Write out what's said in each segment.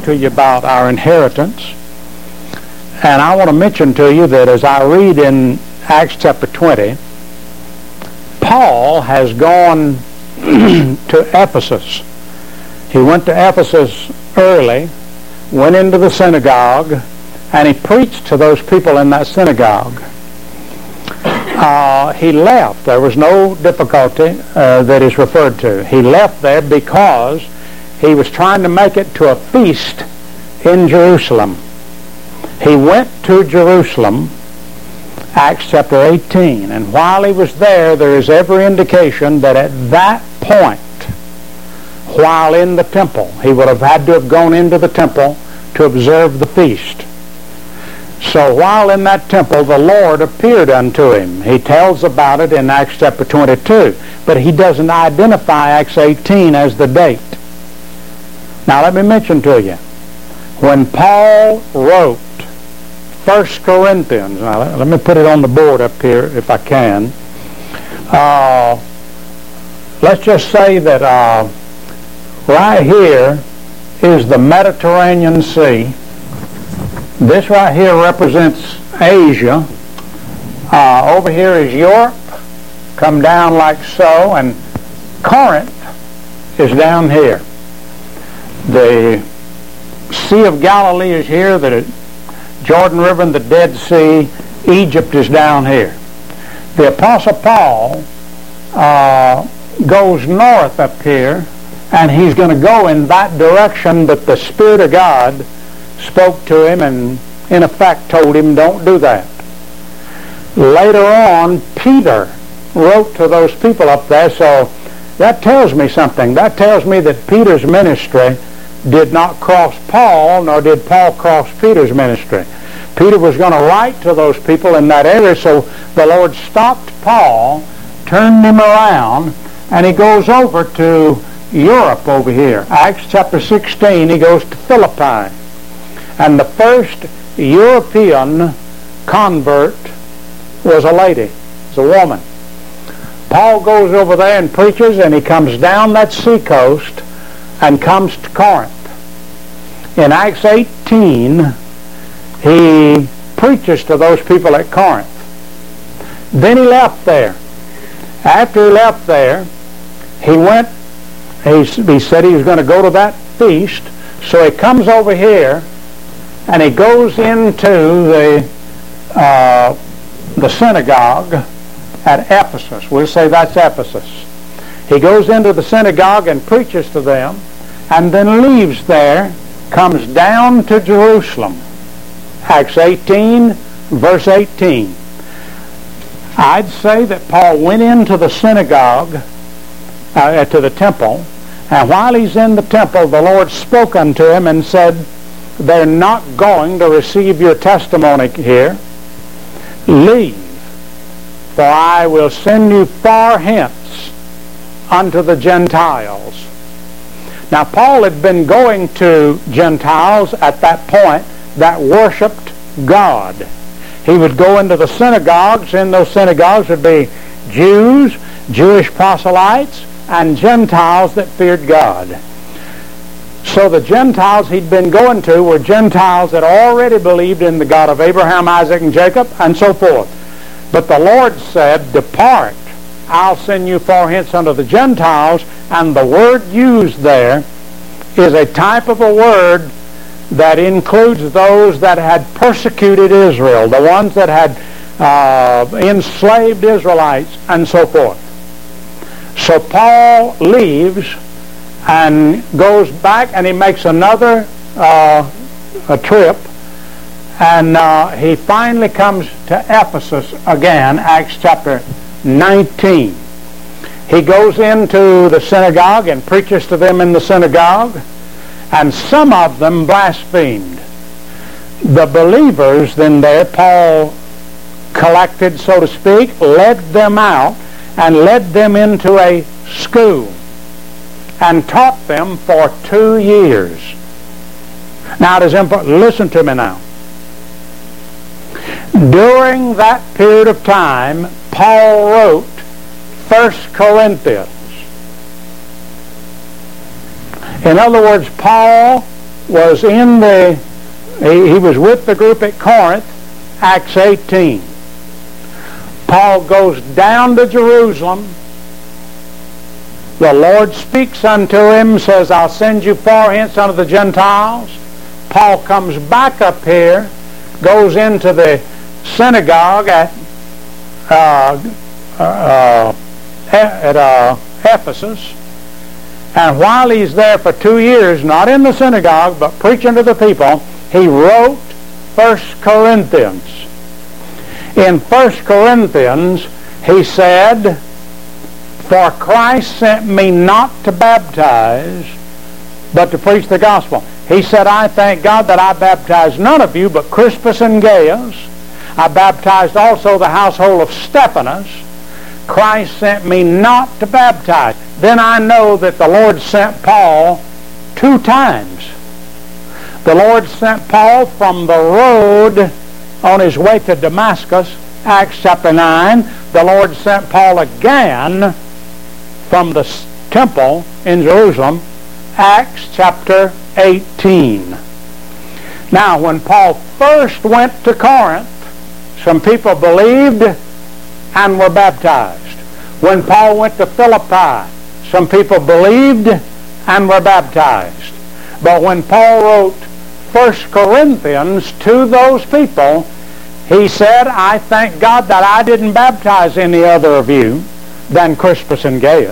to you about our inheritance. And I want to mention to you that as I read in Acts chapter 20, Paul has gone to Ephesus. He went to Ephesus early, went into the synagogue, and he preached to those people in that synagogue. He left. There was no difficulty that is referred to. He left there because he was trying to make it to a feast in Jerusalem. He went to Jerusalem, Acts chapter 18, and while he was there, there is every indication that at that point, while in the temple, he would have had to have gone into the temple to observe the feast. So while in that temple, the Lord appeared unto him. He tells about it in Acts chapter 22, but he doesn't identify Acts 18 as the date. Now let me mention to you, when Paul wrote 1 Corinthians, now let me put it on the board up here if I can. Let's just say that right here is the Mediterranean Sea. This right here represents Asia. Over here is Europe, come down like so, and Corinth is down here. The Sea of Galilee is here, the Jordan River and the Dead Sea. Egypt is down here. The Apostle Paul goes north up here, and he's going to go in that direction, but the Spirit of God spoke to him and in effect told him, don't do that. Later on, Peter wrote to those people up there, so that tells me something. That tells me that Peter's ministry did not cross Paul, nor did Paul cross Peter's ministry. Peter was going to write to those people in that area, so the Lord stopped Paul, turned him around, and he goes over to Europe over here. Acts chapter 16, he goes to Philippi. And the first European convert was a lady, was a woman. Paul goes over there and preaches, and he comes down that sea coast and comes to Corinth. In Acts 18, he preaches to those people at Corinth. Then he left there. After he left there, he said he was going to go to that feast, so he comes over here and he goes into the synagogue at Ephesus. We'll say that's Ephesus. He goes into the synagogue and preaches to them, and then leaves there, comes down to Jerusalem. Acts 18, verse 18. I'd say that Paul went into the synagogue, to the temple, and while he's in the temple, the Lord spoke unto him and said, they're not going to receive your testimony here. Leave, for I will send you far hence unto the Gentiles. Now, Paul had been going to Gentiles at that point that worshiped God. He would go into the synagogues. In those synagogues would be Jews, Jewish proselytes, and Gentiles that feared God. So the Gentiles he'd been going to were Gentiles that already believed in the God of Abraham, Isaac, and Jacob, and so forth. But the Lord said, depart, I'll send you far hence unto the Gentiles, and the word used there is a type of a word that includes those that had persecuted Israel, the ones that had enslaved Israelites, and so forth. So Paul leaves and goes back, and he makes another a trip, and he finally comes to Ephesus again, Acts chapter 19. He goes into the synagogue and preaches to them in the synagogue, and some of them blasphemed. The believers then there, Paul collected, so to speak, led them out and led them into a school and taught them for 2 years. Now it is important. Listen to me now. During that period of time, Paul wrote 1 Corinthians. In other words, Paul was he was with the group at Corinth, Acts 18. Paul goes down to Jerusalem. The Lord speaks unto him, says, I'll send you far hence unto the Gentiles. Paul comes back up here, goes into the synagogue at Ephesus, and while he's there for 2 years, not in the synagogue, but preaching to the people, he wrote 1 Corinthians. In 1 Corinthians, he said, For Christ sent me not to baptize, but to preach the gospel. He said, I thank God that I baptized none of you but Crispus and Gaius. I baptized also the household of Stephanas. Christ sent me not to baptize. Then I know that the Lord sent Paul 2 times. The Lord sent Paul from the road on his way to Damascus, Acts chapter 9. The Lord sent Paul again from the temple in Jerusalem, Acts chapter 18. Now, when Paul first went to Corinth, some people believed and were baptized. When Paul went to Philippi, some people believed and were baptized. But when Paul wrote 1 Corinthians to those people, he said, I thank God that I didn't baptize any other of you than Crispus and Gaius.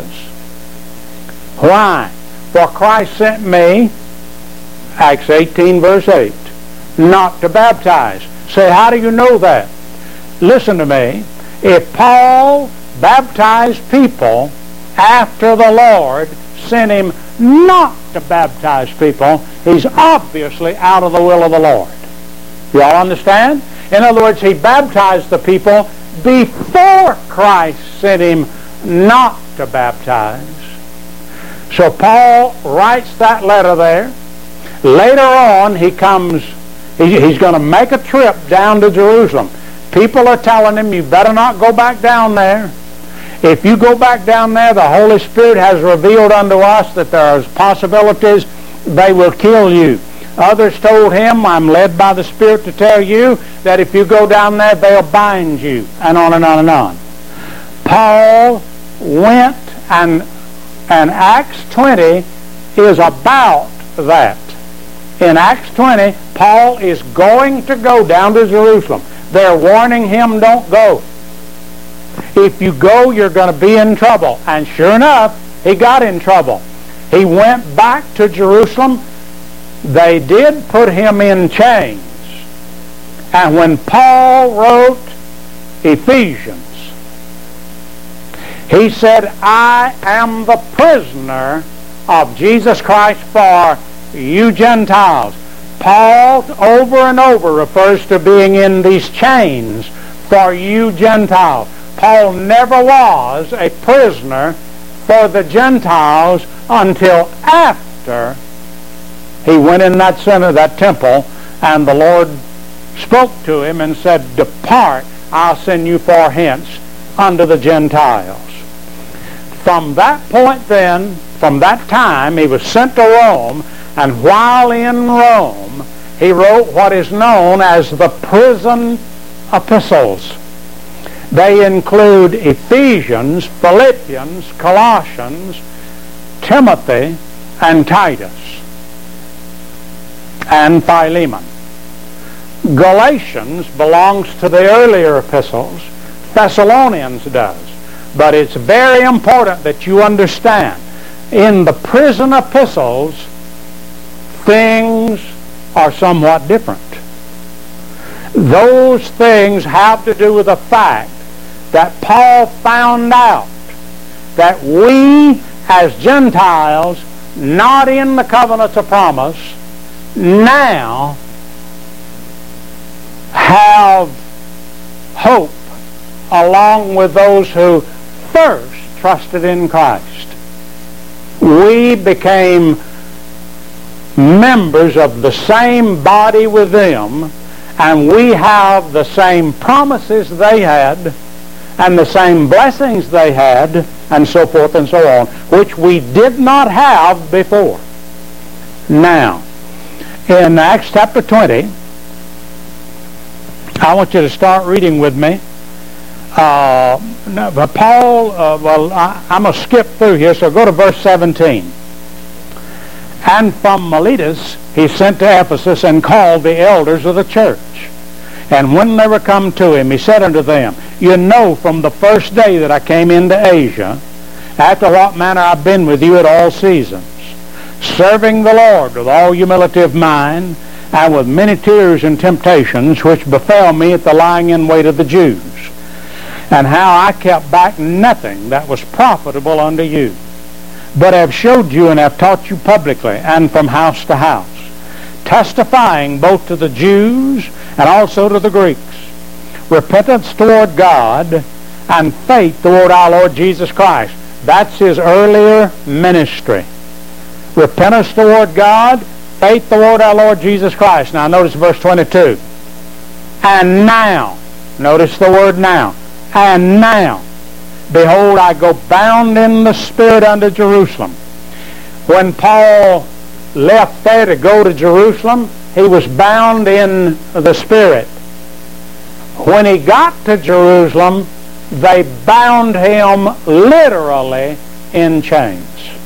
Why? For Christ sent me, Acts 18 verse 8, not to baptize. Say, how do you know that? Listen to me. If Paul baptized people after the Lord sent him not to baptize people, he's obviously out of the will of the Lord. You all understand? In other words, he baptized the people before Christ sent him not to baptize. So Paul writes that letter there. Later on, he's going to make a trip down to Jerusalem. People are telling him, you better not go back down there. If you go back down there, the Holy Spirit has revealed unto us that there is possibilities they will kill you. Others told him, I'm led by the Spirit to tell you that if you go down there, they'll bind you, and on and on and on. Paul went, and Acts 20 is about that. In Acts 20, Paul is going to go down to Jerusalem. They're warning him, don't go. If you go, you're going to be in trouble. And sure enough, he got in trouble. He went back to Jerusalem. They did put him in chains. And when Paul wrote Ephesians, he said, I am the prisoner of Jesus Christ for you Gentiles. Paul over and over refers to being in these chains for you Gentiles. Paul never was a prisoner for the Gentiles until after he went in that center, that temple, and the Lord spoke to him and said, depart, I'll send you far hence unto the Gentiles. From that point then, from that time, he was sent to Rome, and while in Rome, he wrote what is known as the prison epistles. They include Ephesians, Philippians, Colossians, Timothy, and Titus, and Philemon. Galatians belongs to the earlier epistles. Thessalonians does. But it's very important that you understand, in the prison epistles, things are somewhat different. Those things have to do with the fact that Paul found out that we as Gentiles, not in the covenants of promise, now have hope along with those who first trusted in Christ. We became members of the same body with them, and we have the same promises they had and the same blessings they had, and so forth and so on, which we did not have before. Now, In Acts chapter 20, I want you to start reading with me. But Paul, I'm going to skip through here, so go to verse 17. And from Miletus he sent to Ephesus and called the elders of the church. And when they were come to him, he said unto them, You know from the first day that I came into Asia, after what manner I've been with you at all seasons, serving the Lord with all humility of mind, and with many tears and temptations, which befell me at the lying in wait of the Jews, and how I kept back nothing that was profitable unto you, but have showed you and have taught you publicly, and from house to house, testifying both to the Jews and also to the Greeks, repentance toward God and faith toward our Lord Jesus Christ. That's his earlier ministry. Repentance toward God, faith toward our Lord Jesus Christ. Now notice verse 22. And now, notice the word now. And now, behold, I go bound in the Spirit unto Jerusalem. When Paul left there to go to Jerusalem, he was bound in the Spirit. When he got to Jerusalem, they bound him literally in chains.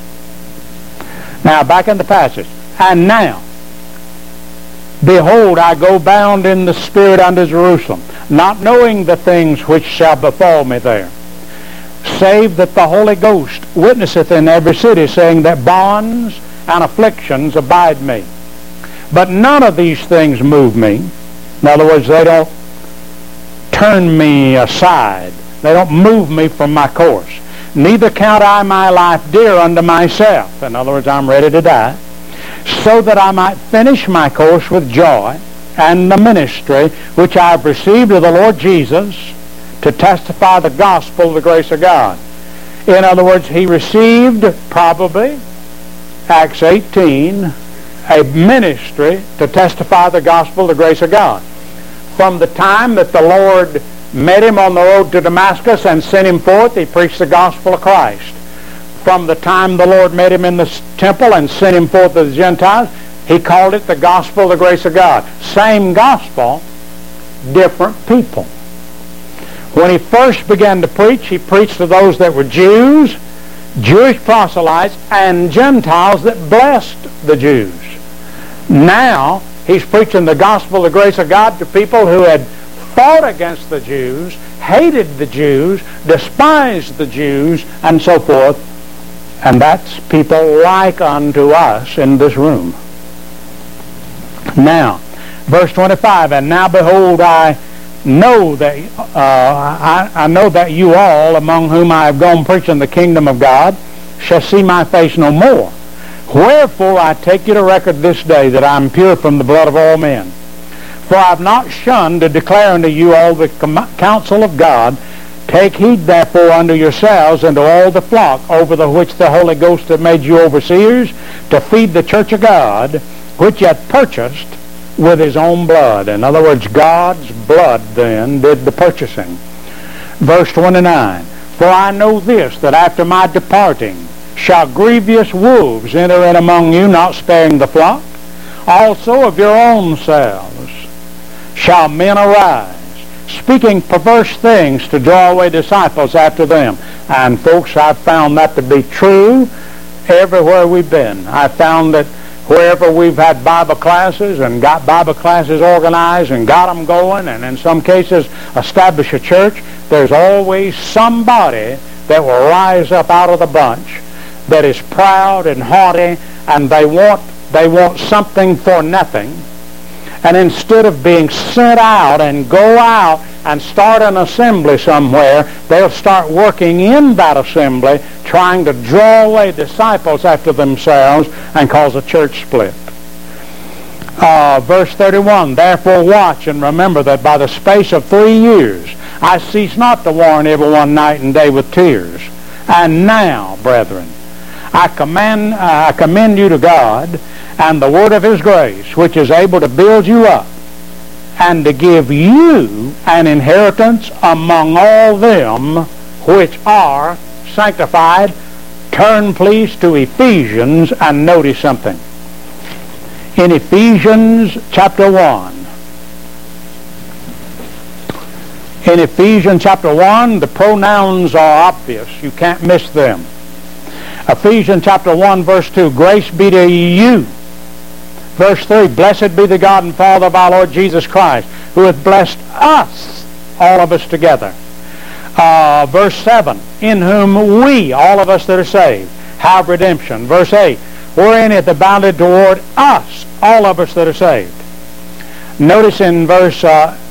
Now, back in the passage. And now, behold, I go bound in the Spirit unto Jerusalem, not knowing the things which shall befall me there, save that the Holy Ghost witnesseth in every city, saying that bonds and afflictions abide me. But none of these things move me. In other words, they don't turn me aside. They don't move me from my course. Neither count I my life dear unto myself. In other words, I'm ready to die, so that I might finish my course with joy and the ministry which I have received of the Lord Jesus, to testify the gospel of the grace of God. In other words, he received, probably, Acts 18, a ministry to testify the gospel of the grace of God. From the time that the Lord met him on the road to Damascus and sent him forth, he preached the gospel of Christ. From the time the Lord met him in the temple and sent him forth to the Gentiles, he called it the gospel of the grace of God. Same gospel, different people. When he first began to preach, he preached to those that were Jews, Jewish proselytes, and Gentiles that blessed the Jews. Now, he's preaching the gospel of the grace of God to people who had fought against the Jews, hated the Jews, despised the Jews, and so forth. And that's people like unto us in this room. Now, verse 25, and now behold, I know that I know that you all, among whom I have gone preaching the kingdom of God, shall see my face no more. Wherefore I take you to record this day that I am pure from the blood of all men. For I have not shunned to declare unto you all the counsel of God. Take heed therefore unto yourselves and to all the flock over the which the Holy Ghost hath made you overseers, to feed the church of God, which he hath purchased with his own blood. In other words, God's blood then did the purchasing. Verse 29, For I know this, that after my departing shall grievous wolves enter in among you, not sparing the flock. Also of your own selves shall men arise, speaking perverse things to draw away disciples after them. And folks, I've found that to be true everywhere we've been. I've found that wherever we've had Bible classes and got Bible classes organized and got them going, and in some cases establish a church, there's always somebody that will rise up out of the bunch that is proud and haughty, and they want something for nothing. And instead of being sent out and go out and start an assembly somewhere, they'll start working in that assembly, trying to draw away disciples after themselves and cause a church split. Verse 31, Therefore watch and remember that by the space of 3 years I cease not to warn everyone night and day with tears. And now, brethren, I commend you to God and the word of his grace, which is able to build you up and to give you an inheritance among all them which are sanctified. Turn please to Ephesians and notice something. in Ephesians chapter 1. In Ephesians chapter 1, the pronouns are obvious. You can't miss them. Ephesians chapter 1, verse 2, grace be to you. Verse 3, blessed be the God and Father of our Lord Jesus Christ, who hath blessed us, all of us together. Verse 7, in whom we, all of us that are saved, have redemption. Verse 8, wherein hath abounded toward us, all of us that are saved. Notice in verse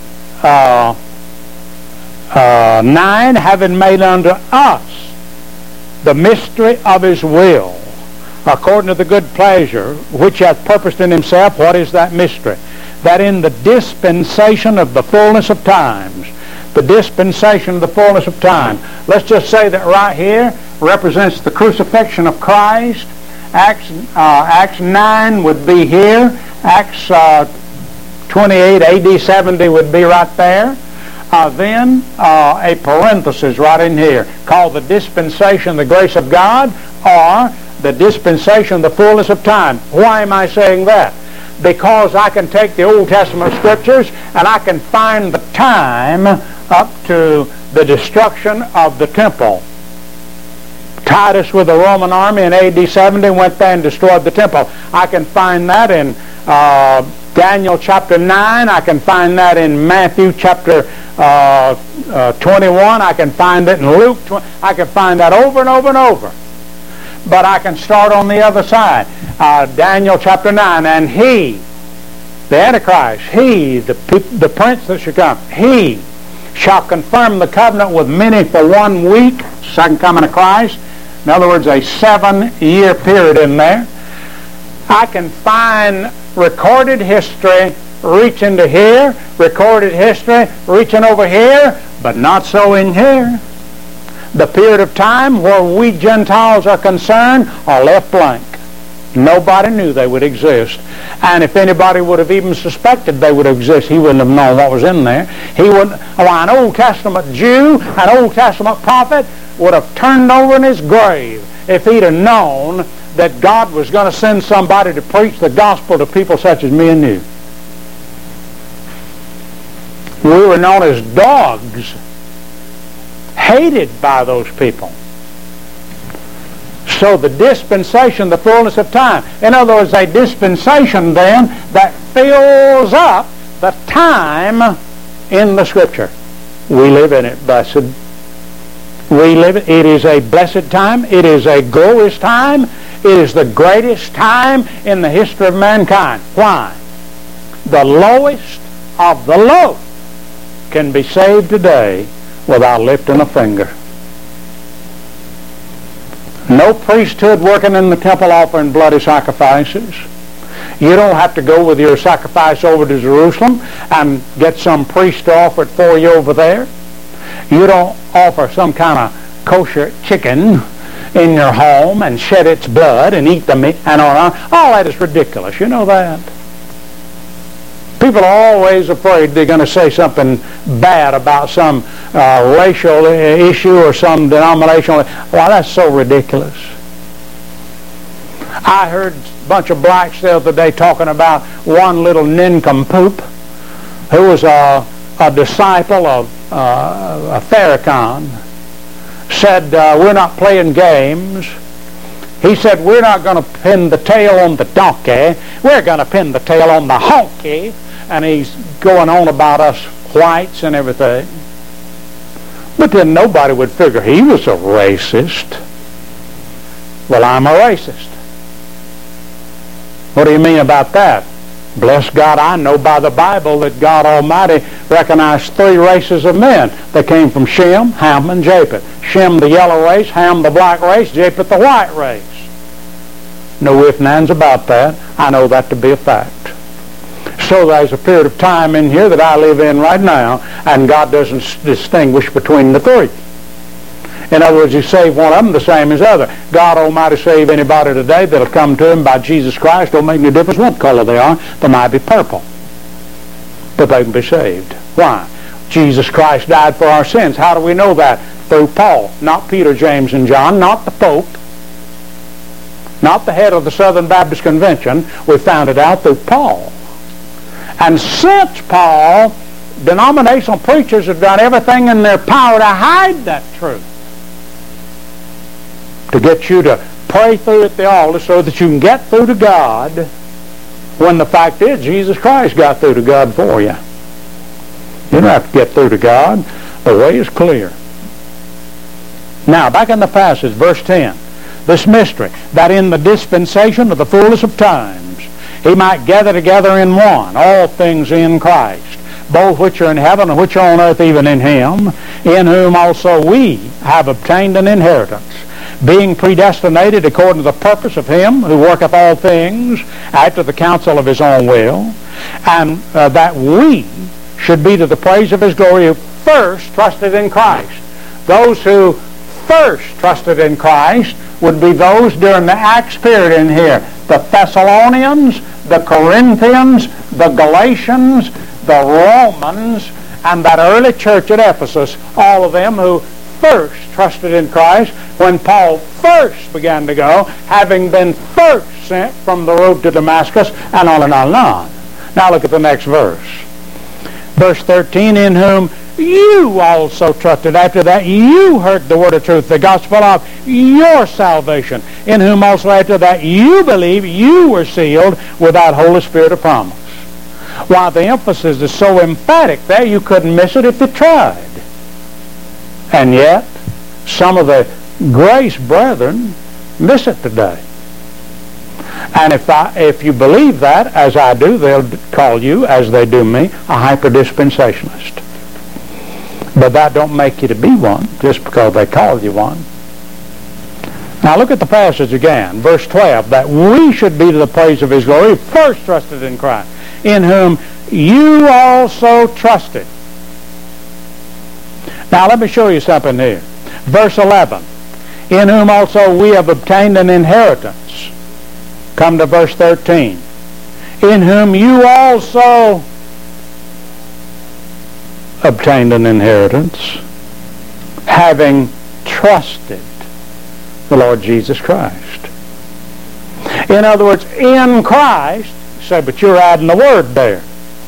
9, having made unto us the mystery of his will, according to the good pleasure which hath purposed in himself. What is that mystery? That in the dispensation of the fullness of times, the dispensation of the fullness of time. Let's just say that right here represents the crucifixion of Christ. Acts 9 would be here. Acts 28, AD 70 would be right there. Then a parenthesis right in here called the dispensation of the grace of God, or the dispensation of the fullness of time. Why am I saying that? Because I can take the Old Testament scriptures and I can find the time up to the destruction of the temple. Titus with the Roman army in AD 70 went there and destroyed the temple. I can find that in Daniel chapter 9. I can find that in Matthew chapter 21. I can find it in Luke 20. I can find that over and over and over. But I can start on the other side. Daniel chapter 9. And he, the Antichrist, he, the prince that should come, he shall confirm the covenant with many for 1 week, second coming of Christ. In other words, a 7-year period in there. I can find recorded history reaching to here, recorded history reaching over here, but not so in here. The period of time where we Gentiles are concerned are left blank. Nobody knew they would exist. And if anybody would have even suspected they would exist, he wouldn't have known what was in there. He wouldn't. An Old Testament Jew, an Old Testament prophet would have turned over in his grave if he'd have known that God was going to send somebody to preach the gospel to people such as me and you. We were known as dogs, hated by those people. So the dispensation, the fullness of time. In other words, a dispensation then that fills up the time in the Scripture. We live in it, blessed. We live it. It is a blessed time. It is a glorious time. It is the greatest time in the history of mankind. Why? The lowest of the low can be saved today without lifting a finger. No priesthood working in the temple offering bloody sacrifices. You don't have to go with your sacrifice over to Jerusalem and get some priest to offer it for you over there. You don't offer some kind of kosher chicken in your home and shed its blood and eat the meat and all that is ridiculous. You know that. People are always afraid they're going to say something bad about some racial issue or some denominational. Well, that's so ridiculous. I heard a bunch of blacks the other day talking about one little nincompoop who was a disciple of Farrakhan. Said, we're not playing games. He said, we're not going to pin the tail on the donkey. We're going to pin the tail on the honky. And he's going on about us whites and everything. But then nobody would figure he was a racist. Well, I'm a racist. What do you mean about that? Bless God, I know by the Bible that God Almighty recognized 3 races of men. They came from Shem, Ham, and Japheth. Shem, the yellow race, Ham, the black race, Japheth, the white race. No ifs and ands about that. I know that to be a fact. So there's a period of time in here that I live in right now, and God doesn't distinguish between the 3. In other words, He saved one of them the same as other. God Almighty save anybody today that'll come to Him by Jesus Christ. Don't make any difference what color they are. They might be purple, but they can be saved. Why? Jesus Christ died for our sins. How do we know that? Through Paul, not Peter, James, and John, not the Pope. not the head of the Southern Baptist Convention. We found it out through Paul. And since Paul, denominational preachers have done everything in their power to hide that truth, to get you to pray through at the altar so that you can get through to God, when the fact is Jesus Christ got through to God for you. You don't have to get through to God. The way is clear. Now, back in the passage, verse 10. This mystery, that in the dispensation of the fullness of times he might gather together in one all things in Christ, both which are in heaven and which are on earth, even in him, in whom also we have obtained an inheritance, being predestinated according to the purpose of him who worketh all things after the counsel of his own will, and that we should be to the praise of his glory who first trusted in Christ. Those who first trusted in Christ would be those during the Acts period in here. The Thessalonians, the Corinthians, the Galatians, the Romans, and that early church at Ephesus, all of them who first trusted in Christ when Paul first began to go, having been first sent from the road to Damascus, and on and on and on. Now look at the next verse. Verse 13, in whom you also trusted. After that, you heard the word of truth, the gospel of your salvation, in whom also after that you believe, you were sealed with that Holy Spirit of promise. Why, the emphasis is so emphatic there, you couldn't miss it if you tried. And yet, some of the grace brethren miss it today. And if you believe that, as I do, they'll call you, as they do me, a hyper-dispensationalist. But that don't make you to be one, just because they call you one. Now look at the passage again, verse 12, that we should be to the praise of his glory, first trusted in Christ, in whom you also trusted. Now let me show you something here. Verse 11, in whom also we have obtained an inheritance. Come to verse 13. In whom you also obtained an inheritance, having trusted the Lord Jesus Christ. In other words, in Christ, you say, but you're adding the word there.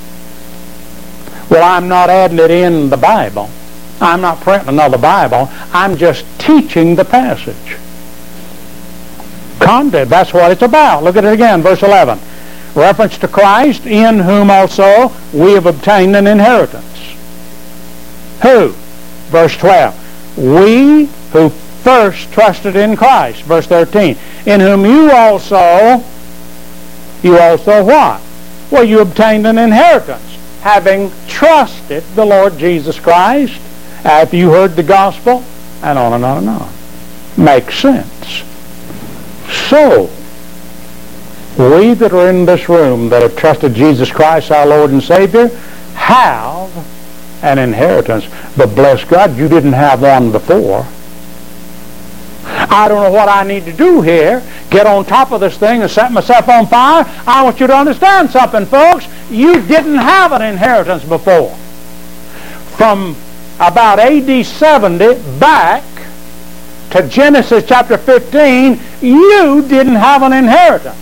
Well, I'm not adding it in the Bible. I'm not printing another Bible. I'm just teaching the passage. Content, that's what it's about. Look at it again, verse 11. Reference to Christ, in whom also we have obtained an inheritance. Who? Verse 12. We who first trusted in Christ. Verse 13. In whom you also what? Well, you obtained an inheritance, having trusted the Lord Jesus Christ, after you heard the gospel, and on and on and on. Makes sense. So, we that are in this room that have trusted Jesus Christ, our Lord and Savior, have an inheritance. But bless God, you didn't have one before. I don't know what I need to do here. Get on top of this thing and set myself on fire. I want you to understand something, folks. You didn't have an inheritance before. From about AD 70 back to Genesis chapter 15, you didn't have an inheritance.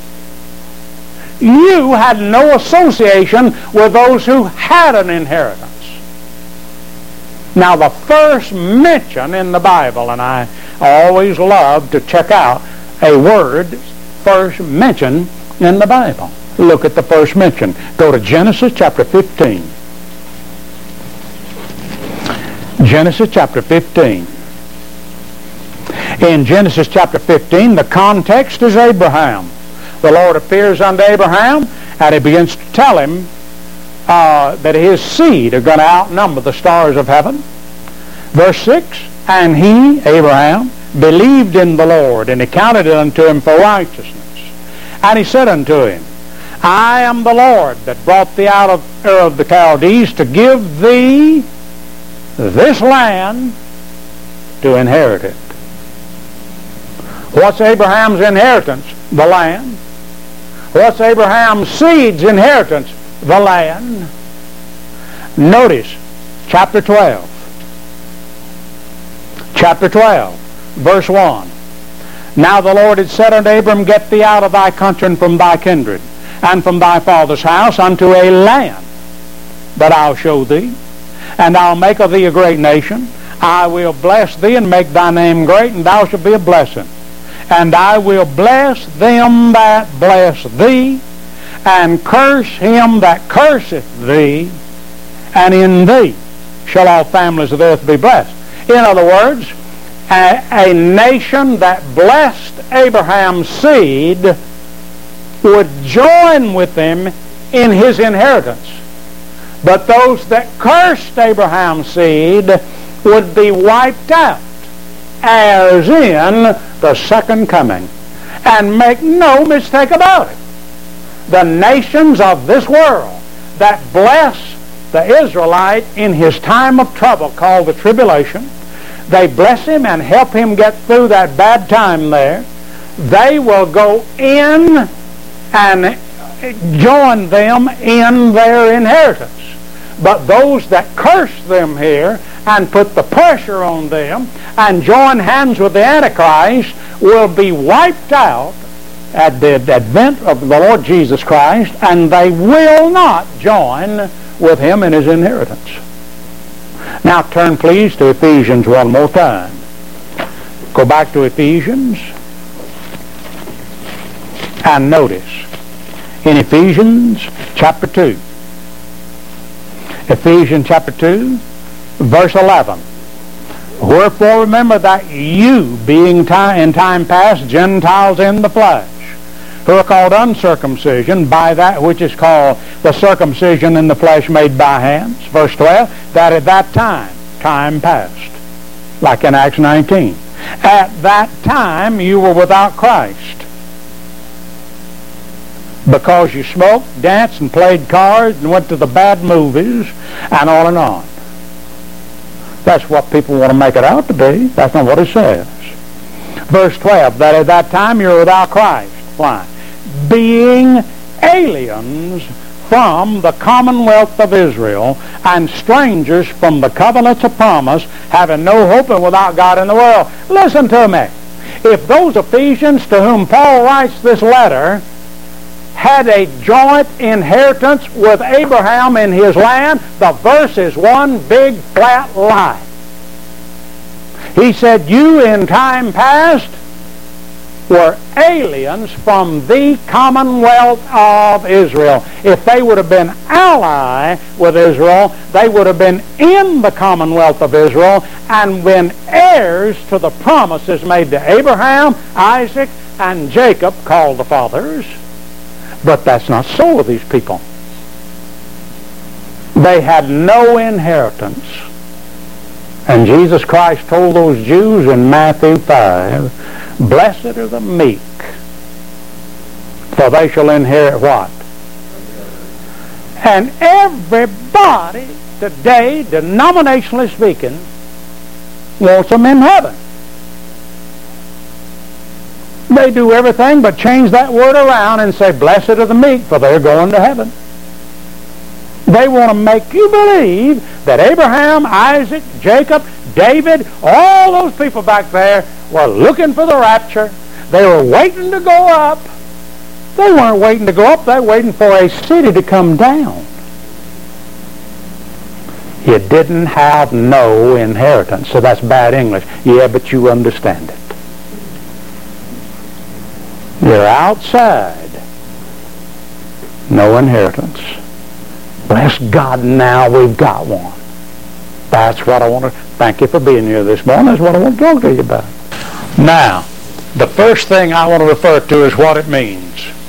You had no association with those who had an inheritance. Now, the first mention in the Bible, and I always love to check out a word first mention in the Bible. Look at the first mention. Go to Genesis chapter 15. Genesis chapter 15. In Genesis chapter 15, the context is Abraham. The Lord appears unto Abraham, and he begins to tell him that his seed are going to outnumber the stars of heaven. Verse 6, and he, Abraham, believed in the Lord, and he counted it unto him for righteousness. And he said unto him, I am the Lord that brought thee out of Ur of the Chaldees to give thee this land to inherit it. What's Abraham's inheritance? The land. What's Abraham's seed's inheritance? The land. Notice, chapter 12. Chapter 12, verse 1. Now the Lord had said unto Abram, Get thee out of thy country and from thy kindred, and from thy father's house unto a land that I'll show thee, and I'll make of thee a great nation. I will bless thee and make thy name great, and thou shalt be a blessing. And I will bless them that bless thee, and curse him that curseth thee, and in thee shall all families of the earth be blessed. In other words, a nation that blessed Abraham's seed would join with him in his inheritance. But those that cursed Abraham's seed would be wiped out, as in the second coming. And make no mistake about it, the nations of this world that bless the Israelite in his time of trouble, called the tribulation, they bless him and help him get through that bad time there, they will go in and join them in their inheritance. But those that curse them here and put the pressure on them and join hands with the Antichrist will be wiped out at the advent of the Lord Jesus Christ, and they will not join with him in his inheritance. Now turn please to Ephesians one more time. Go back to Ephesians and notice in Ephesians chapter 2. Ephesians chapter 2, verse 11. Wherefore remember that you, being in time past Gentiles in the flesh, who are called uncircumcision by that which is called the circumcision in the flesh made by hands. Verse 12, that at that time past, like in Acts 19, at that time you were without Christ, because you smoked, danced, and played cards, and went to the bad movies, and on and on. That's what people want to make it out to be. That's not what it says. Verse 12, that at that time you were without Christ. Why? Being aliens from the commonwealth of Israel, and strangers from the covenants of promise, having no hope and without God in the world. Listen to me. If those Ephesians to whom Paul writes this letter had a joint inheritance with Abraham in his land, the verse is one big flat lie. He said, you in time past were aliens from the commonwealth of Israel. If they would have been ally with Israel, they would have been in the commonwealth of Israel and been heirs to the promises made to Abraham, Isaac, and Jacob, called the fathers. But that's not so with these people. They had no inheritance. And Jesus Christ told those Jews in Matthew 5, blessed are the meek, for they shall inherit what? And everybody today, denominationally speaking, wants them in heaven. They do everything but change that word around and say, blessed are the meek, for they're going to heaven. They want to make you believe that Abraham, Isaac, Jacob, David, all those people back there were looking for the rapture. They were waiting to go up. They weren't waiting to go up. They were waiting for a city to come down. You didn't have no inheritance. So that's bad English. Yeah, but you understand it. You're outside. No inheritance. Bless God, now we've got one. That's what I want to... Thank you for being here this morning. That's what I want to talk to you about. Now, the first thing I want to refer to is what it means.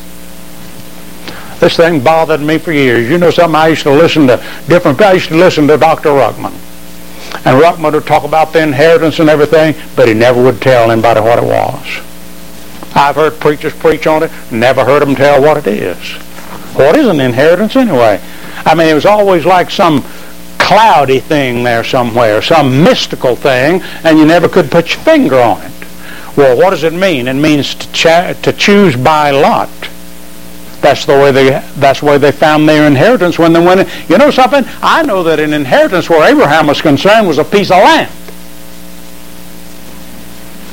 This thing bothered me for years. You know something, I used to listen to Dr. Ruckman. And Ruckman would talk about the inheritance and everything, but he never would tell anybody what it was. I've heard preachers preach on it, never heard them tell what it is. What is an inheritance anyway? I mean, it was always like some cloudy thing there somewhere, some mystical thing, and you never could put your finger on it. Well, what does it mean? It means to choose by lot. That's the way they found their inheritance when they went in. You know something? I know that an inheritance where Abraham was concerned was a piece of land.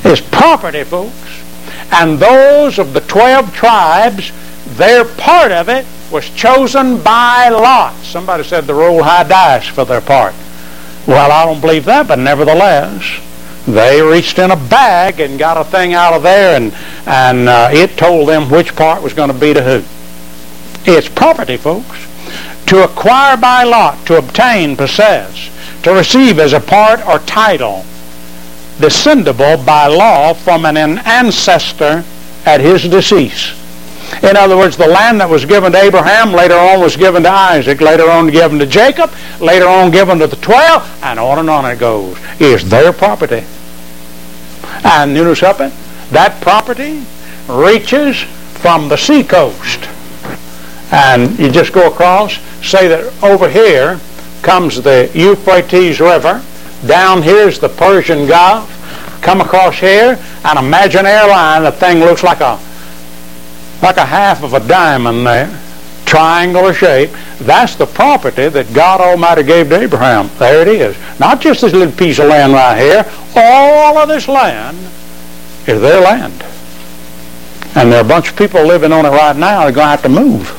It's property, folks. And those of the 12 tribes, their part of it was chosen by lot. Somebody said they rolled high dice for their part. Well, I don't believe that, but nevertheless, they reached in a bag and got a thing out of there, and it told them which part was going to be to who. It's property, folks. To acquire by lot, to obtain, possess, to receive as a part or title, descendable by law from an ancestor at his decease. In other words, the land that was given to Abraham later on was given to Isaac, later on given to Jacob, later on given to the 12, and on it goes. It's their property. And you know something? That property reaches from the seacoast. And you just go across, say that over here comes the Euphrates River, down here's the Persian Gulf, come across here, an imaginary line, the thing looks like a half of a diamond there, triangular shape. That's the property that God Almighty gave to Abraham. There it is. Not just this little piece of land right here. All of this land is their land. And there are a bunch of people living on it right now. They're going to have to move.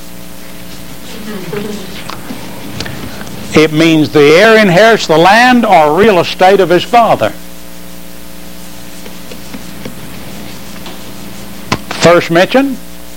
It means the heir inherits the land or real estate of his father. First mention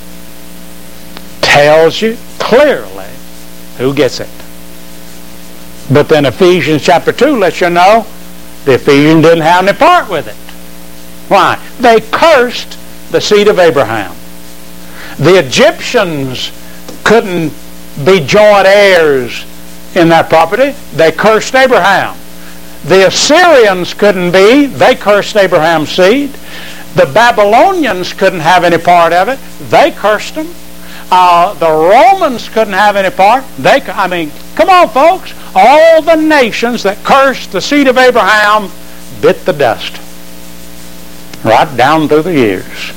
tells you clearly who gets it. But then Ephesians chapter 2 lets you know the Ephesians didn't have any part with it. Why? They cursed the seed of Abraham. The Egyptians couldn't be joint heirs in that property. They cursed Abraham. The Assyrians couldn't be. They cursed Abraham's seed. The Babylonians couldn't have any part of it. They cursed them. The Romans couldn't have any part. Come on, folks. All the nations that cursed the seed of Abraham bit the dust. Right down through the years.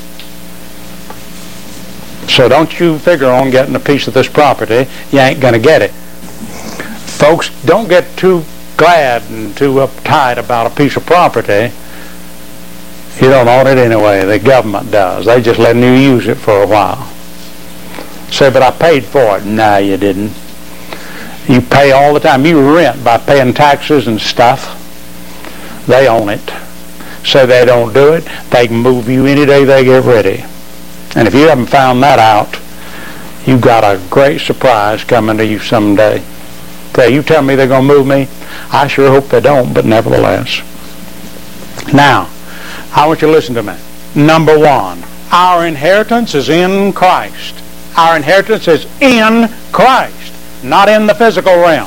So don't you figure on getting a piece of this property. You ain't going to get it. Folks, don't get too glad and too uptight about a piece of property. You don't own it anyway. The government does. They just letting you use it for a while. Say, but I paid for it. No, you didn't. You pay all the time. You rent by paying taxes and stuff. They own it. Say they don't do it, they can move you any day they get ready. And if you haven't found that out, you've got a great surprise coming to you someday. Say, you tell me they're going to move me? I sure hope they don't, but nevertheless. Now, I want you to listen to me. Number one, our inheritance is in Christ. Our inheritance is in Christ, not in the physical realm.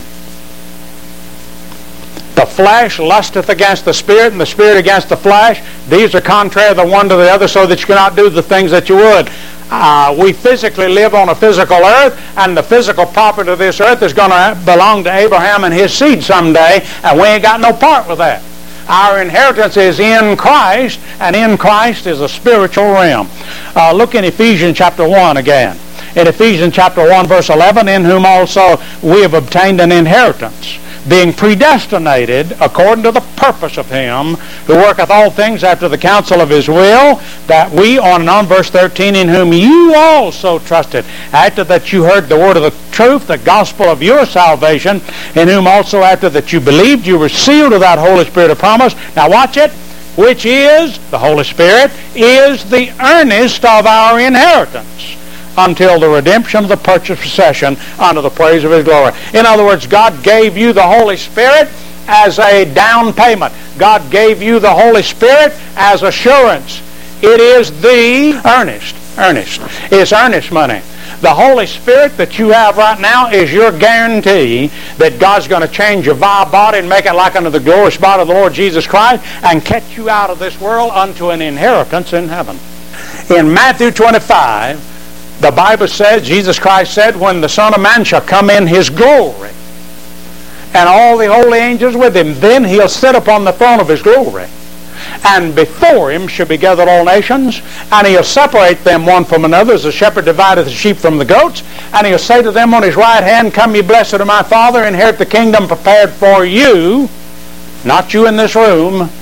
The flesh lusteth against the Spirit, and the Spirit against the flesh. These are contrary the one to the other, so that you cannot do the things that you would. We physically live on a physical earth, and the physical property of this earth is going to belong to Abraham and his seed someday, and we ain't got no part with that. Our inheritance is in Christ, and in Christ is a spiritual realm. Look in Ephesians chapter 1 again. In Ephesians chapter 1 verse 11, in whom also we have obtained an inheritance, being predestinated according to the purpose of him who worketh all things after the counsel of his will, that we, on and on, verse 13, in whom you also trusted, after that you heard the word of the truth, the gospel of your salvation, in whom also after that you believed, you were sealed with that Holy Spirit of promise. Now watch it. Which is, the Holy Spirit, is the earnest of our inheritance, until the redemption of the purchased possession unto the praise of his glory. In other words, God gave you the Holy Spirit as a down payment. God gave you the Holy Spirit as assurance. It is the earnest. It's earnest money. The Holy Spirit that you have right now is your guarantee that God's going to change your vile body and make it like unto the glorious body of the Lord Jesus Christ and catch you out of this world unto an inheritance in heaven. In Matthew 25, the Bible says, Jesus Christ said, when the Son of Man shall come in his glory, and all the holy angels with him, then he'll sit upon the throne of his glory. And before him shall be gathered all nations, and he'll separate them one from another, as the shepherd divideth the sheep from the goats. And he'll say to them on his right hand, come ye blessed of my Father, inherit the kingdom prepared for you, not you in this room,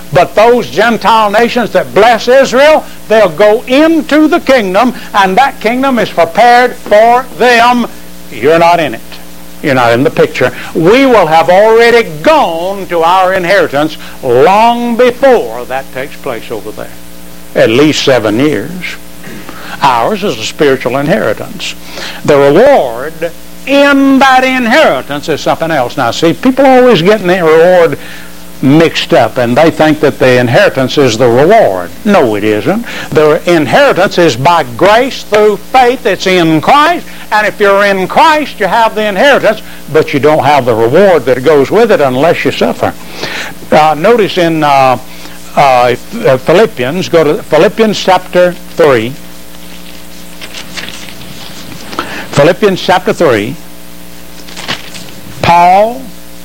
But those Gentile nations that bless Israel, they'll go into the kingdom, and that kingdom is prepared for them. You're not in it. You're not in the picture. We will have already gone to our inheritance long before that takes place over there. At least 7 years. Ours is a spiritual inheritance. The reward in that inheritance is something else. Now, see, people always getting the reward mixed up, and they think that the inheritance is the reward. No, it isn't. The inheritance is by grace through faith. It's in Christ, and if you're in Christ, you have the inheritance, but you don't have the reward that goes with it unless you suffer. Notice in Philippians, go to Philippians chapter 3. Philippians chapter 3. Paul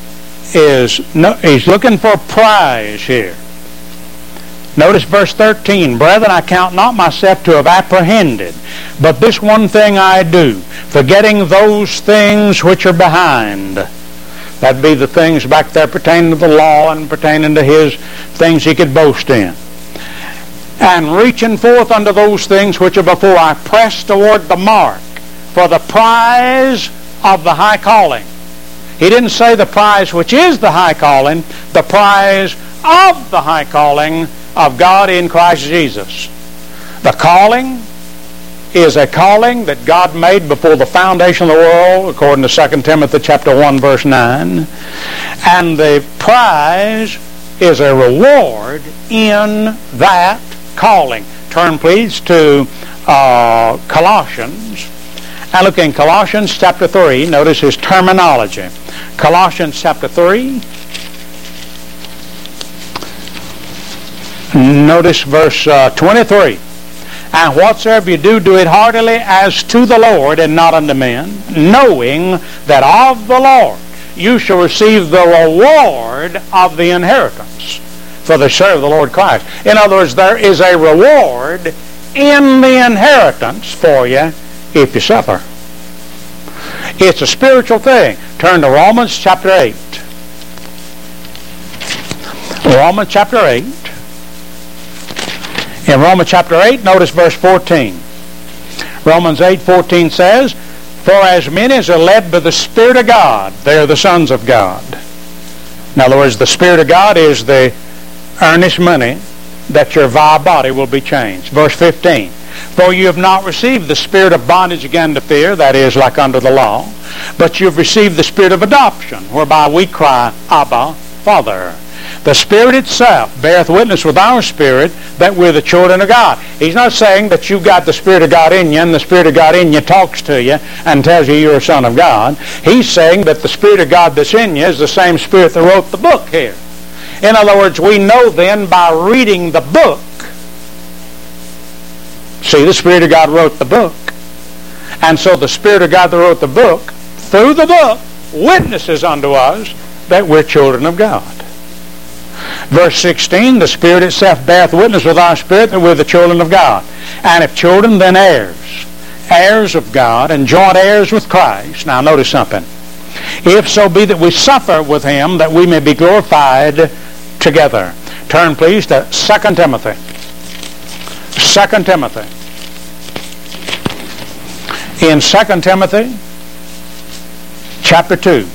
he's looking for a prize here. Notice verse 13. Brethren, I count not myself to have apprehended, but this one thing I do, forgetting those things which are behind. That'd be the things back there pertaining to the law and pertaining to his things he could boast in. And reaching forth unto those things which are before, I press toward the mark for the prize of the high calling. He didn't say the prize which is the high calling, the prize of the high calling of God in Christ Jesus. The calling is a calling that God made before the foundation of the world, according to 2 Timothy chapter 1, verse 9. And the prize is a reward in that calling. Turn, please, to Colossians. And look in Colossians chapter 3. Notice his terminology. Colossians chapter 3. Notice verse 23. And whatsoever you do, do it heartily as to the Lord and not unto men, knowing that of the Lord you shall receive the reward of the inheritance, for they serve the Lord Christ. In other words, there is a reward in the inheritance for you if you suffer. It's a spiritual thing. Turn to Romans chapter 8. Romans chapter 8. In Romans chapter 8, notice verse 14. Romans 8:14 says, For as many as are led by the Spirit of God, they are the sons of God. In other words, the Spirit of God is the earnest money that your vile body will be changed. Verse 15. For you have not received the spirit of bondage again to fear, that is, like under the law, but you have received the spirit of adoption, whereby we cry, Abba, Father. The Spirit itself beareth witness with our spirit that we're the children of God. He's not saying that you've got the Spirit of God in you, and the Spirit of God in you talks to you and tells you you're a son of God. He's saying that the Spirit of God that's in you is the same Spirit that wrote the book here. In other words, we know then by reading the book. See, the Spirit of God wrote the book. And so the Spirit of God that wrote the book, through the book, witnesses unto us that we're children of God. Verse 16, the Spirit itself beareth witness with our spirit that we're the children of God. And if children, then heirs. Heirs of God and joint heirs with Christ. Now notice something. If so be that we suffer with him, that we may be glorified together. Turn please to 2 Timothy. 2 Timothy. In 2 Timothy chapter 2.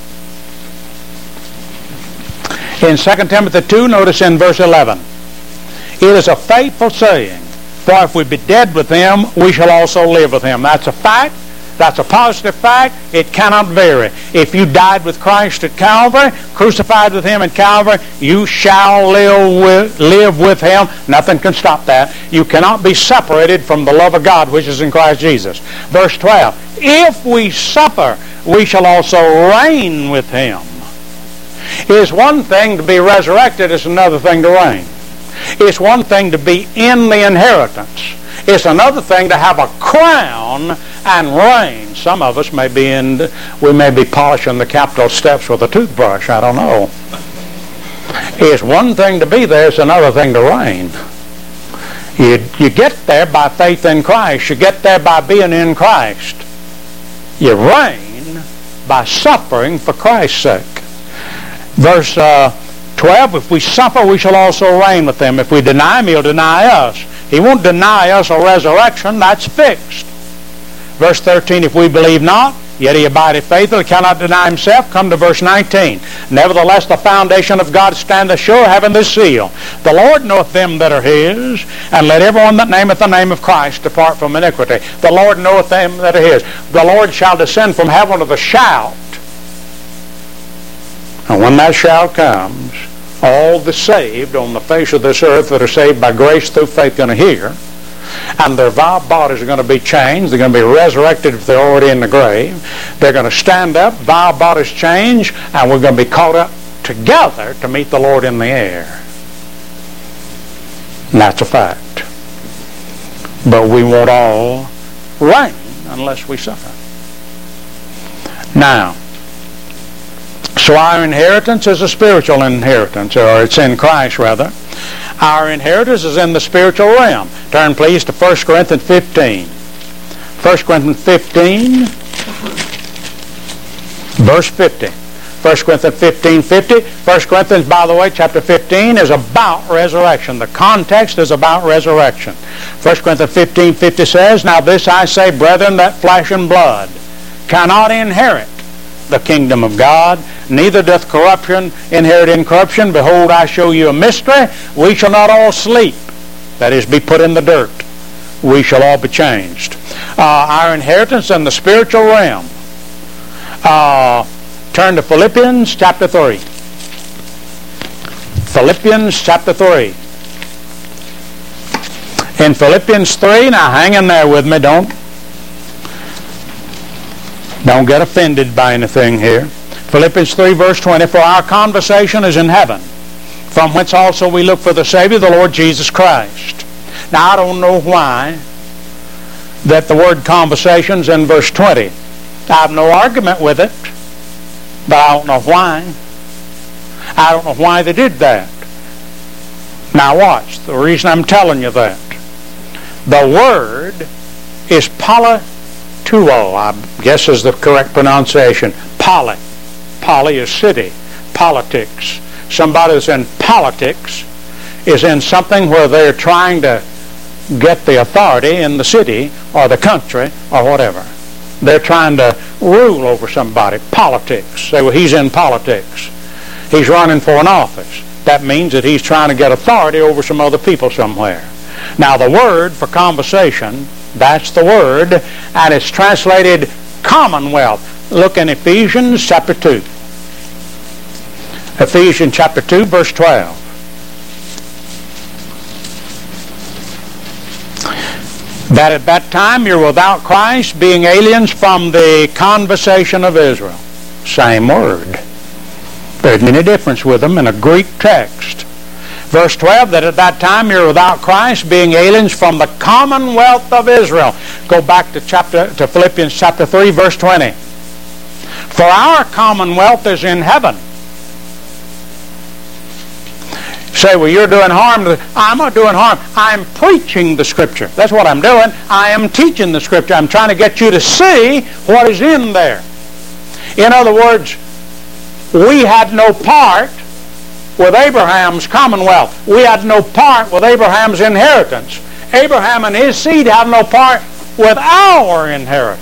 In 2 Timothy 2, notice in verse 11. It is a faithful saying, for if we be dead with him, we shall also live with him. That's a fact. That's a positive fact. It cannot vary. If you died with Christ at Calvary, crucified with him at Calvary, you shall live with him. Nothing can stop that. You cannot be separated from the love of God which is in Christ Jesus. Verse 12. If we suffer, we shall also reign with him. It is one thing to be resurrected, it's another thing to reign. It's one thing to be in the inheritance. It's another thing to have a crown and reign. Some of us may be polishing the Capitol steps with a toothbrush. I don't know. It's one thing to be there, it's another thing to reign. You get there by faith in Christ. You get there by being in Christ. You reign by suffering for Christ's sake. Verse 12, if we suffer, we shall also reign with him. If we deny him, he'll deny us. He won't deny us a resurrection. That's fixed. Verse 13, if we believe not, yet he abideth faithful, he cannot deny himself. Come to verse 19. Nevertheless, the foundation of God standeth sure, having this seal. The Lord knoweth them that are his, and let everyone that nameth the name of Christ depart from iniquity. The Lord knoweth them that are his. The Lord shall descend from heaven with a shout. And when that shout comes, all the saved on the face of this earth that are saved by grace through faith going to hear, and their vile bodies are going to be changed. They're going to be resurrected if they're already in the grave. They're going to stand up, vile bodies change, and we're going to be caught up together to meet the Lord in the air. And that's a fact. But we won't all reign unless we suffer. Now, so our inheritance is a spiritual inheritance, or it's in Christ rather. Our inheritance is in the spiritual realm. Turn please to 1 Corinthians 15. 1 Corinthians 15, verse 50. 1 Corinthians 15, 50. 1 Corinthians, by the way, chapter 15 is about resurrection. The context is about resurrection. 1 Corinthians 15, 50 says, Now this I say, brethren, that flesh and blood cannot inherit the kingdom of God, neither doth corruption inherit incorruption. Behold, I show you a mystery. We shall not all sleep, that is, be put in the dirt. We shall all be changed. Our inheritance in the spiritual realm. Turn to Philippians chapter 3. Philippians chapter 3. In Philippians 3, now hang in there with me, don't get offended by anything here. Philippians 3 verse 20, For our conversation is in heaven, from whence also we look for the Savior, the Lord Jesus Christ. Now I don't know why that the word conversation's in verse 20. I have no argument with it, but I don't know why. I don't know why they did that. Now watch, the reason I'm telling you that. The word is polytuo, I guess is the correct pronunciation. Poly. Poly is city. Politics. Somebody that's in politics is in something where they're trying to get the authority in the city or the country or whatever. They're trying to rule over somebody. Politics. Say, well, he's in politics. He's running for an office. That means that he's trying to get authority over some other people somewhere. Now, the word for conversation, that's the word, and it's translated commonwealth. Look in Ephesians chapter 2. Ephesians chapter 2, verse 12. That at that time you're without Christ, being aliens from the conversation of Israel. Same word. There isn't any difference with them in a Greek text. Verse 12, that at that time you're without Christ, being aliens from the commonwealth of Israel. Go back to Philippians chapter 3, verse 20. For our commonwealth is in heaven. Say, well, you're doing harm. I'm not doing harm. I'm preaching the Scripture. That's what I'm doing. I am teaching the Scripture. I'm trying to get you to see what is in there. In other words, we had no part with Abraham's commonwealth. We had no part with Abraham's inheritance. Abraham and his seed have no part with our inheritance.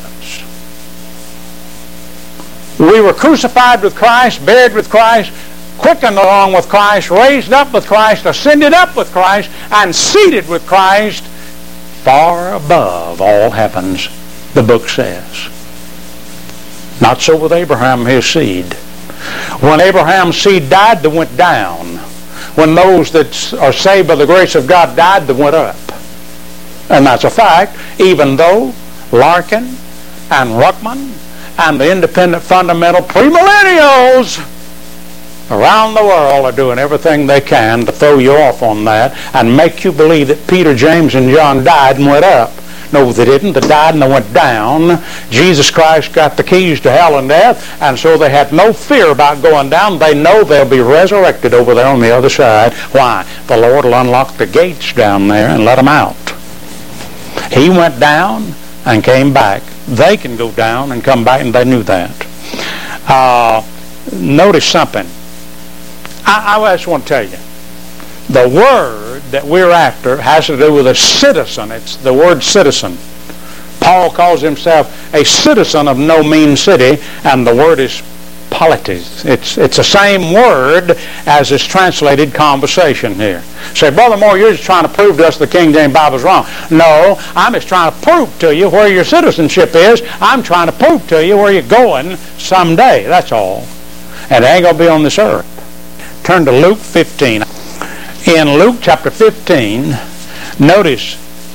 We were crucified with Christ, buried with Christ, quickened along with Christ, raised up with Christ, ascended up with Christ, and seated with Christ far above all heavens, the book says. Not so with Abraham, his seed. When Abraham's seed died, they went down. When those that are saved by the grace of God died, they went up. And that's a fact, even though Larkin and Ruckman and the independent fundamental premillennials around the world are doing everything they can to throw you off on that and make you believe that Peter, James, and John died and went up. No, they didn't. They died and they went down. Jesus Christ got the keys to hell and death, and so they had no fear about going down. They know they'll be resurrected over there on the other side. Why? The Lord will unlock the gates down there and let them out. He went down and came back. They can go down and come back, and they knew that. Notice something. I just want to tell you, the word that we're after has to do with a citizen. It's the word citizen. Paul calls himself a citizen of no mean city, and the word is politis. It's the same word as is translated conversation here. Say, Brother Moore, you're just trying to prove to us the King James Bible's wrong. No, I'm just trying to prove to you where your citizenship is. I'm trying to prove to you where you're going someday. That's all. And it ain't going to be on this earth. Turn to Luke 15. In Luke chapter 15, notice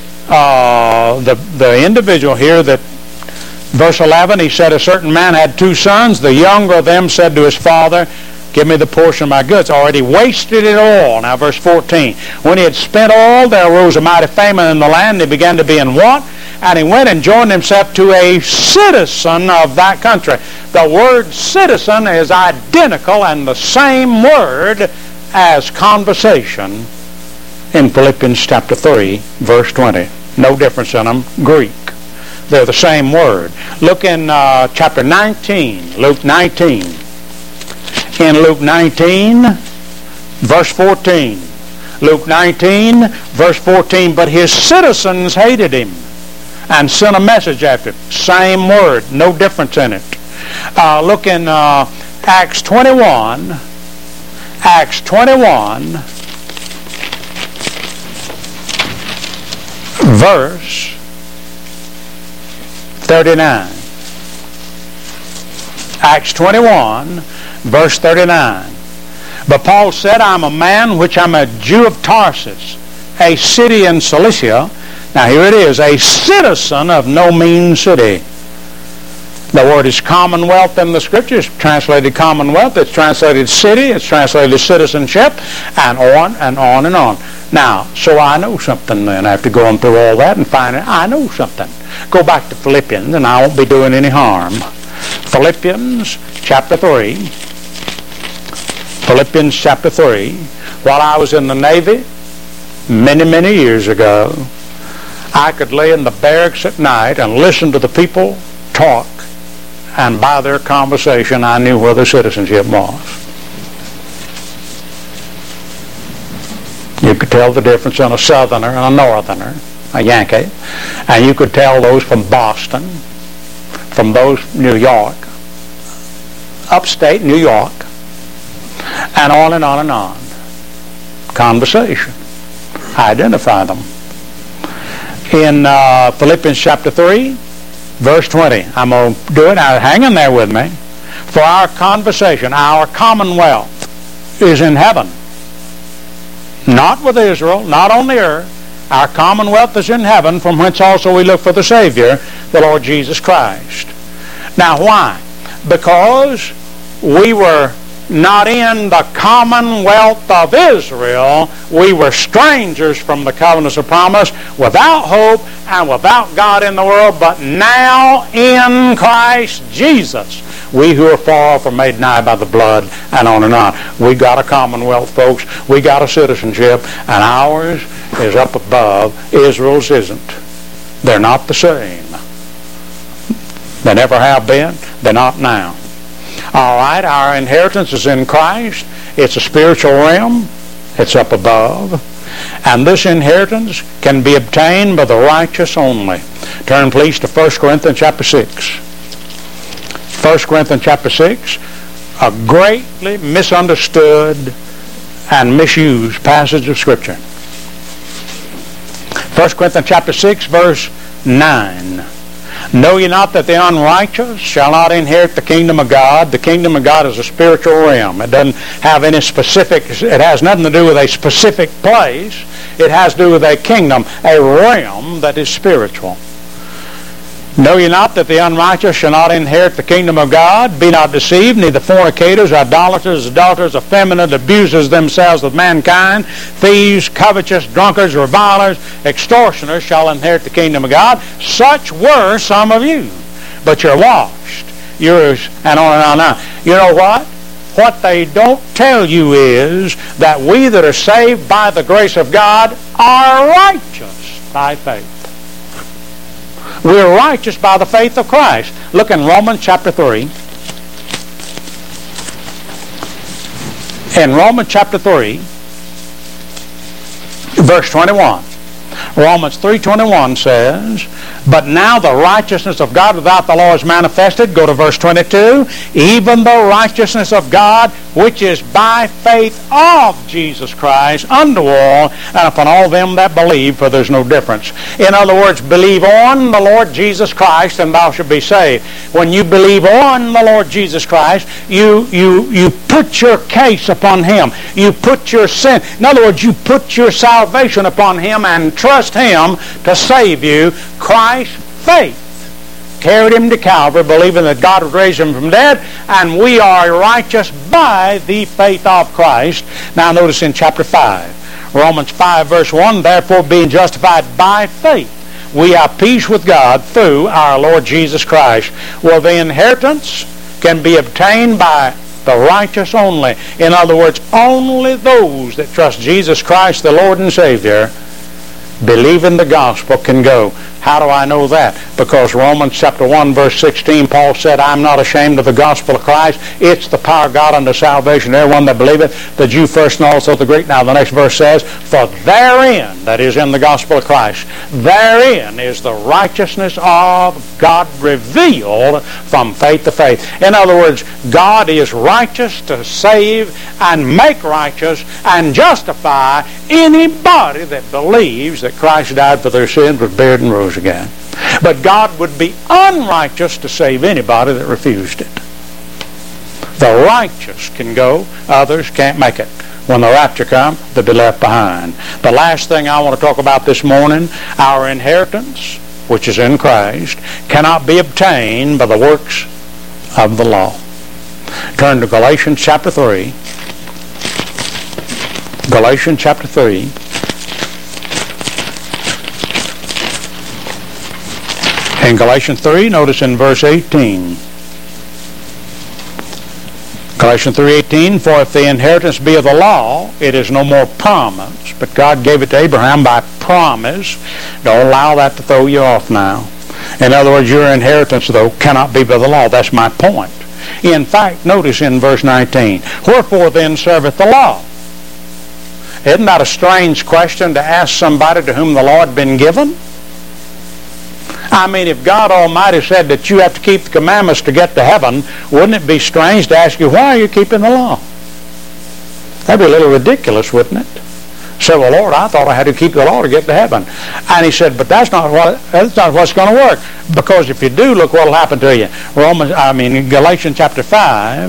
the individual here that, verse 11, he said, a certain man had 2 sons. The younger of them said to his father, give me the portion of my goods. Already wasted it all. Now verse 14. When he had spent all, there arose a mighty famine in the land. He began to be in want. And he went and joined himself to a citizen of that country. The word citizen is identical and the same word as conversation in Philippians chapter 3, verse 20. No difference in them. Greek. They're the same word. Look in chapter 19, Luke 19. In Luke 19, verse 14. Luke 19, verse 14. But his citizens hated him and sent a message after him. Same word. No difference in it. Look in Acts 21. Acts 21, verse 39. Acts 21, verse 39. But Paul said, I'm a man which I'm a Jew of Tarsus, a city in Cilicia. Now here it is, a citizen of no mean city. The word is commonwealth in the Scriptures. It's translated commonwealth. It's translated city. It's translated citizenship. And on and on and on. Now, so I know something then after going through all that and finding I know something. Go back to Philippians and I won't be doing any harm. Philippians chapter 3. Philippians chapter 3. While I was in the Navy many, many years ago, I could lay in the barracks at night and listen to the people talk. And by their conversation, I knew where their citizenship was. You could tell the difference in a Southerner and a Northerner, a Yankee. And you could tell those from Boston, from those New York, upstate New York, and on and on and on. Conversation. Identify them. In Philippians chapter 3, verse 20. I'm going to do it. Now, hang in there with me. For our conversation, our commonwealth is in heaven. Not with Israel, not on the earth. Our commonwealth is in heaven, from whence also we look for the Savior, the Lord Jesus Christ. Now, why? Because we were not in the commonwealth of Israel. We were strangers from the covenants of promise, without hope and without God in the world, but now in Christ Jesus. We who are far off are made nigh by the blood, and on and on. We got a commonwealth, folks. We got a citizenship, and ours is up above. Israel's isn't. They're not the same. They never have been. They're not now. All right, our inheritance is in Christ. It's a spiritual realm. It's up above. And this inheritance can be obtained by the righteous only. Turn, please, to 1 Corinthians chapter 6. 1 Corinthians chapter 6, a greatly misunderstood and misused passage of Scripture. 1 Corinthians chapter 6, verse 9. Know ye not that the unrighteous shall not inherit the kingdom of God? The kingdom of God is a spiritual realm. It doesn't have any specific, it has nothing to do with a specific place. It has to do with a kingdom, a realm that is spiritual. Know ye not that the unrighteous shall not inherit the kingdom of God? Be not deceived, neither fornicators, idolaters, adulterers, effeminate, abusers themselves of mankind, thieves, covetous, drunkards, revilers, extortioners shall inherit the kingdom of God. Such were some of you. But you're washed. Yours, and on and on and on. You know what? What they don't tell you is that we that are saved by the grace of God are righteous by faith. We're righteous by the faith of Christ. Look in Romans chapter 3. In Romans chapter 3, verse 21. Romans 3:21 says, but now the righteousness of God without the law is manifested. Go to verse 22. Even the righteousness of God, which is by faith of Jesus Christ, unto all, and upon all them that believe, for there's no difference. In other words, believe on the Lord Jesus Christ, and thou shalt be saved. When you believe on the Lord Jesus Christ, you put your case upon Him. You put your sin. In other words, you put your salvation upon Him and trust Him to save you. Christ's faith carried Him to Calvary, believing that God would raise Him from dead, and we are righteous by the faith of Christ. Now notice in chapter 5, Romans 5 verse 1, therefore being justified by faith, we have peace with God through our Lord Jesus Christ. Well, the inheritance can be obtained by the righteous only. In other words, only those that trust Jesus Christ, the Lord and Savior, believe in the gospel, can go. How do I know that? Because Romans chapter 1 verse 16, Paul said, I'm not ashamed of the gospel of Christ. It's the power of God unto salvation to everyone that believeth, the Jew first and also the Greek. Now the next verse says, for therein, that is in the gospel of Christ, therein is the righteousness of God revealed from faith to faith. In other words, God is righteous to save and make righteous and justify anybody that believes that Christ died for their sins, was buried, and rose again. But God would be unrighteous to save anybody that refused it. The righteous can go, others can't make it. When the rapture comes, they'll be left behind. The last thing I want to talk about this morning, our inheritance, which is in Christ, cannot be obtained by the works of the law. Turn to Galatians chapter 3. Galatians chapter 3. In Galatians 3, notice in verse 18. Galatians 3:18, for if the inheritance be of the law, it is no more promise, but God gave it to Abraham by promise. Don't allow that to throw you off now. In other words, your inheritance, though, cannot be by the law. That's my point. In fact, notice in verse 19, wherefore then serveth the law? Isn't that a strange question to ask somebody to whom the law had been given? I mean, if God Almighty said that you have to keep the commandments to get to heaven, wouldn't it be strange to ask you, why are you keeping the law? That'd be a little ridiculous, wouldn't it? Say, well, Lord, I thought I had to keep the law to get to heaven. And He said, but that's not what's going to work. Because if you do, look what will happen to you. Galatians chapter 5,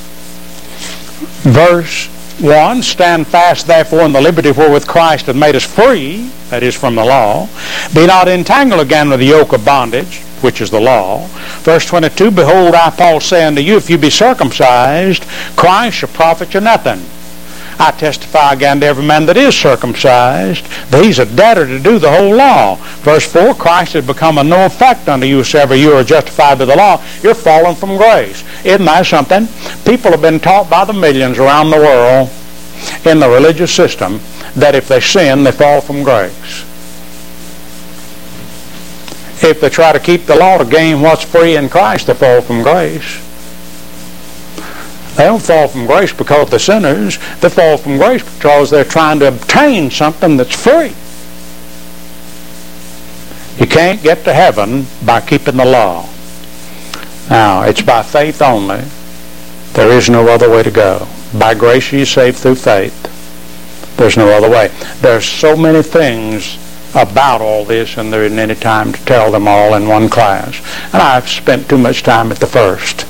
verse 1, stand fast therefore in the liberty wherewith Christ hath made us free, that is from the law. Be not entangled again with the yoke of bondage, which is the law. Verse 22, behold, I, Paul, say unto you, if you be circumcised, Christ shall profit you nothing. I testify again to every man that is circumcised, that he's a debtor to do the whole law. Verse 4, Christ has become of no effect unto you, so ever you are justified by the law. You're fallen from grace. Isn't that something? People have been taught by the millions around the world in the religious system that if they sin, they fall from grace. If they try to keep the law to gain what's free in Christ, they fall from grace. They don't fall from grace because they're sinners. They fall from grace because they're trying to obtain something that's free. You can't get to heaven by keeping the law. Now, it's by faith only. There is no other way to go. By grace you are saved through faith. There's no other way. There's so many things about all this, and there isn't any time to tell them all in one class. And I've spent too much time at the first.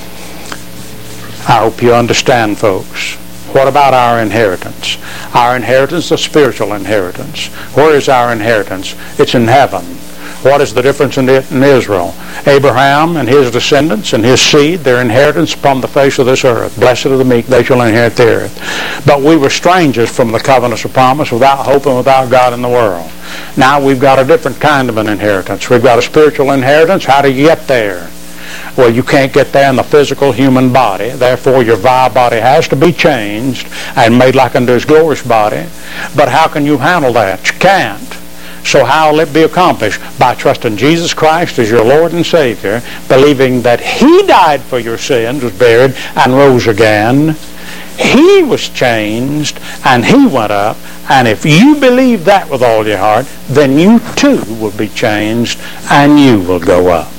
I hope you understand, folks. What about our inheritance? Our inheritance, the spiritual inheritance. Where is our inheritance? It's in heaven. What is the difference in it in Israel? Abraham and his descendants and his seed, their inheritance upon the face of this earth. Blessed are the meek, they shall inherit the earth. But we were strangers from the covenants of promise, without hope and without God in the world. Now we've got a different kind of an inheritance. We've got a spiritual inheritance. How do you get there? Well, you can't get there in the physical human body. Therefore, your vile body has to be changed and made like unto His glorious body. But how can you handle that? You can't. So how will it be accomplished? By trusting Jesus Christ as your Lord and Savior, believing that He died for your sins, was buried, and rose again. He was changed, and he went up. And if you believe that with all your heart, then you too will be changed, and you will go up.